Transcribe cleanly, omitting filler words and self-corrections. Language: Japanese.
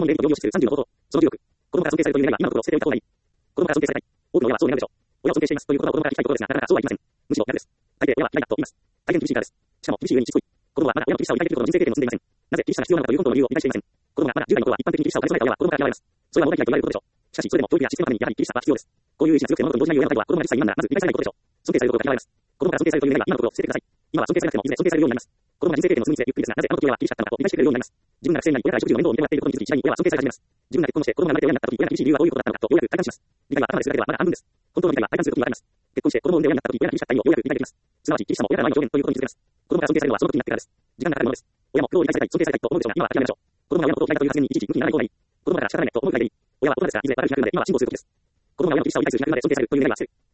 供の霊の療養指数30の方法。その16。子供から尊敬されるという願いは今のところ捨てておいた方がいい。子供から尊敬されない。多くの親はそう願うでしょう。親を尊敬していますという言葉を子供から聞きたいところですが、なかなかそうはいきません。むしろ逆です。大抵親は嫌いだと言います。大変厳しいからです。しかも厳しい上にしつこい。子供はまだ親の厳しさを理解できるほどの人生経験も積んでいません。なぜ厳しさが必要なのかという本当の理由を理解していません。子供がまだ10代の頃は一般的に厳しさを兼ね備えた親は子供から嫌われます。それは物が嫌いと言われることでしょう。しかし、それでも教育やシステムのためにやはり厳しさは必要です。こういう意志が強くて物事に動じないような態度は子供が10歳未満ならまず理解されないことでしょう。尊敬されることが嫌われます。子供から尊敬されるという願いは今のところ捨ててください。今は尊敬されなくてもいずれ尊敬されるようになります。子供が人生経験の進みつれゆっくりですが、なぜあの時親は厳しかったのかと理解してくれるようになります。自分が学生になり親から食事の面倒を見てもらっていることに気づき、次第に親は尊敬され始めます。自分が結婚して子供が生まれて親になった時、親が厳しい理由はどういうことだったのかとようやく体感します。理解は頭でするだけではまだ半分です。本当の理解は体感することに現れます。結婚して子供を産んで親になった時、親が厳しかった意味をようやく理解できます。すなわち厳しさも親からの上限ということに気づけます。子供が尊敬されるのはその時になってからです。時間がかかるものです。親も苦労を理解されたい、尊敬されたいと思うでしょうが、今は諦めましょう。子供が親のことを嫌いだという発言にいちいち向きにならない方がいい。子供だから仕方ないと思うくらいでいい。親は大人ですが、いずれ悪くなるので、今は辛抱することです。子供が親の厳しさを理解する気がなるまで尊敬されるという願いは捨てる。